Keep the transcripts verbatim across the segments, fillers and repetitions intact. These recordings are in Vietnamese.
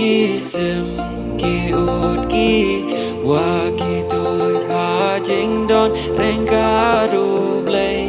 ki sim ki ut ki wa ki tôi ha chính đón rèn cá đủ play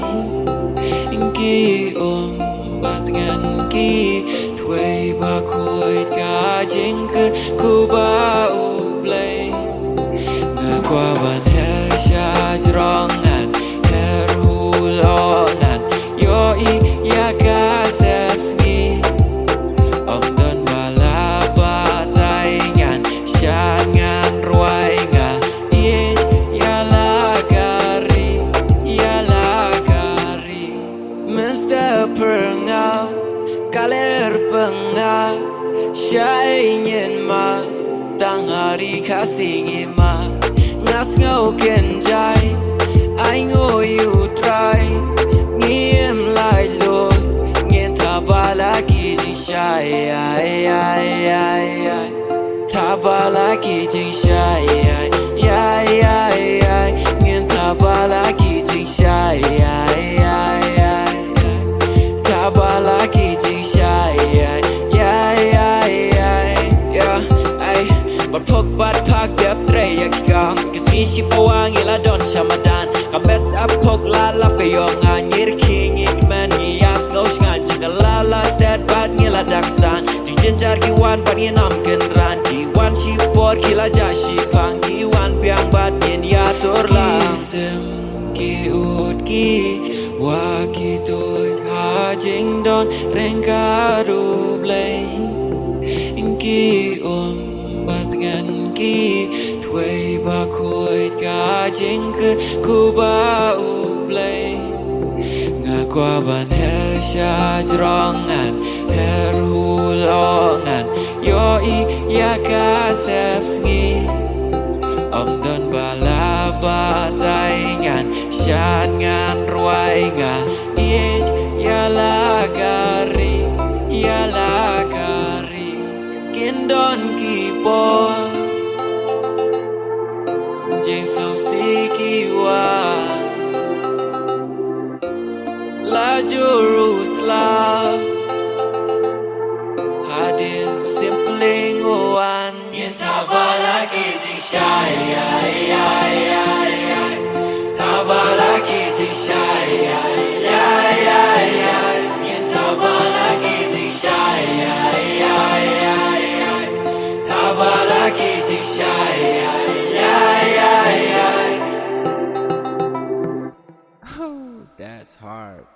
ki ôm bát ngàn ki thuê ba khôi cá chính cứ ku ba u play ngã qua bàn her sha trong ngàn her hu lo ngàn yo i ya ka sep ski om don bala ba tai ngàn sha ngàn ruai ngà i ya la kari ya la kari mister Pernga kaler penga shai nyen ma tang hari kasing ma ngas ngau ken jai I know you try ngiem lai lo ngien tha bala ki jing shai ai ai ai ai tha bala ki jing shai ai ai ai ai ngien tha bala ki jing shai ai ai ai tha bala ki jing shai ai ai ai ai yeah ai but pok bat pak dep tre yak kam kismi shi pawang ila don shamadan kabets up pok la lap ka yong nga ngir king ik man ni as ngos nga jinga la la stat bat ngila daksan jing jenjar ki wan bat ni nam ken ran ki wan shi por ki la ja shi pang ki wan piang bat nyen ya tor la sem ki ut ki wa ki tôi ha jing don reng ka du play ki ôm bát ngàn ki thuê ba khôi cá chính cứ ku ba u play ngã qua bàn her sha trong ngàn her hu lo ngàn yo i ya ka sep ski om don bala ba tai ngàn shat ngàn ruai ngà i ya la kari ya la kari kin don ki po jing so si ki wan la Jerusalem hadir simpling wan yen tabala ki jing shai ai ai ai ai tabala ki jing shai ai ai ai ai yen tabala ki jing shai ai ai ai ai tabala ki jing shai ai ai ai ai That's hard.